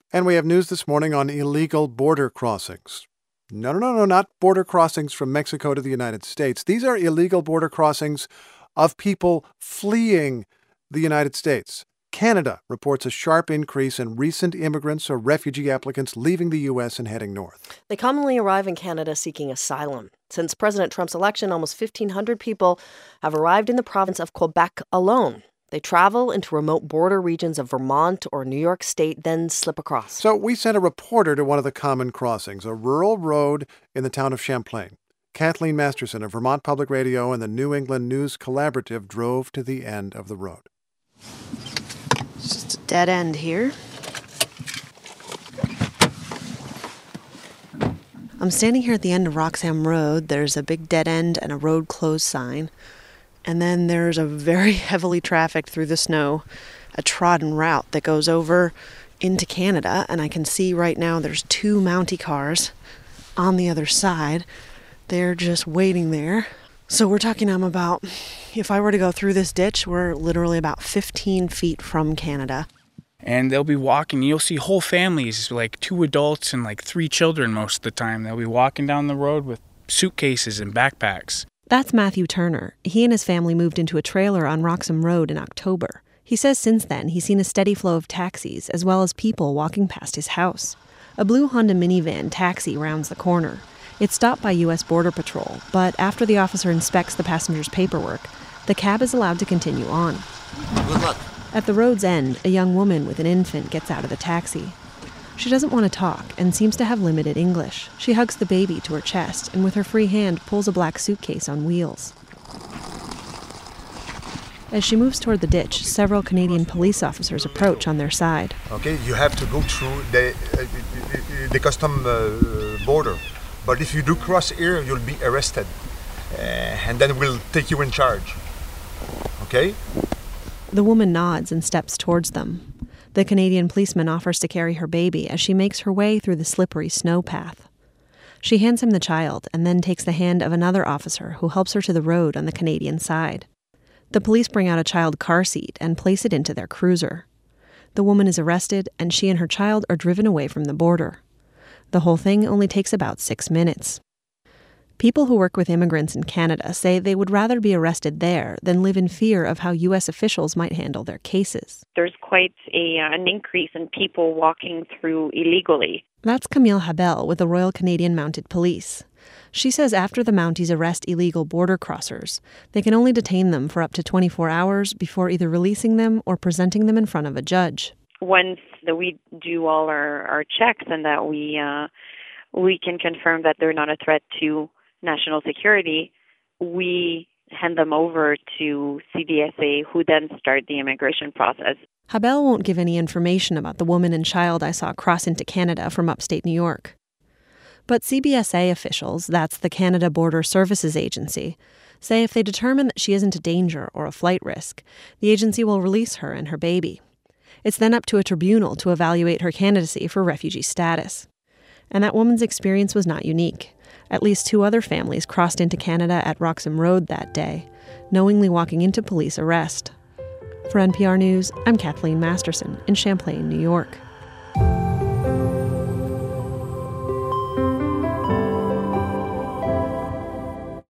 And we have news this morning on illegal border crossings. No, not border crossings from Mexico to the United States. These are illegal border crossings of people fleeing the United States. Canada reports a sharp increase in recent immigrants or refugee applicants leaving the U.S. and heading north. They commonly arrive in Canada seeking asylum. Since President Trump's election, almost 1,500 people have arrived in the province of Quebec alone. They travel into remote border regions of Vermont or New York State, then slip across. So we sent a reporter to one of the common crossings, a rural road in the town of Champlain. Kathleen Masterson of Vermont Public Radio and the New England News Collaborative drove to the end of the road. It's just a dead end here. I'm standing here at the end of Roxham Road. There's a big dead end and a road closed sign. And then there's a very heavily trafficked through the snow, a trodden route that goes over into Canada. And I can see right now there's 2 Mountie cars on the other side. They're just waiting there. So we're talking about, if I were to go through this ditch, we're literally about 15 feet from Canada. And they'll be walking. You'll see whole families, like 2 adults and like 3 children most of the time. They'll be walking down the road with suitcases and backpacks. That's Matthew Turner. He and his family moved into a trailer on Roxham Road in October. He says since then he's seen a steady flow of taxis as well as people walking past his house. A blue Honda minivan taxi rounds the corner. It's stopped by U.S. Border Patrol, but after the officer inspects the passenger's paperwork, the cab is allowed to continue on. Good luck. At the road's end, a young woman with an infant gets out of the taxi. She doesn't want to talk and seems to have limited English. She hugs the baby to her chest and with her free hand pulls a black suitcase on wheels. As she moves toward the ditch, several Canadian police officers approach on their side. Okay, you have to go through the custom border. But if you do cross here, you'll be arrested. And then we'll take you in charge. Okay? The woman nods and steps towards them. The Canadian policeman offers to carry her baby as she makes her way through the slippery snow path. She hands him the child and then takes the hand of another officer who helps her to the road on the Canadian side. The police bring out a child car seat and place it into their cruiser. The woman is arrested and she and her child are driven away from the border. The whole thing only takes about 6 minutes. People who work with immigrants in Canada say they would rather be arrested there than live in fear of how U.S. officials might handle their cases. There's quite an increase in people walking through illegally. That's Camille Habel with the Royal Canadian Mounted Police. She says after the Mounties arrest illegal border crossers, they can only detain them for up to 24 hours before either releasing them or presenting them in front of a judge. Once we do all our checks and that we can confirm that they're not a threat to national security, we hand them over to CBSA, who then start the immigration process. Habel won't give any information about the woman and child I saw cross into Canada from upstate New York. But CBSA officials, that's the Canada Border Services Agency, say if they determine that she isn't a danger or a flight risk, the agency will release her and her baby. It's then up to a tribunal to evaluate her candidacy for refugee status. And that woman's experience was not unique. At least 2 other families crossed into Canada at Roxham Road that day, knowingly walking into police arrest. For NPR News, I'm Kathleen Masterson in Champlain, New York.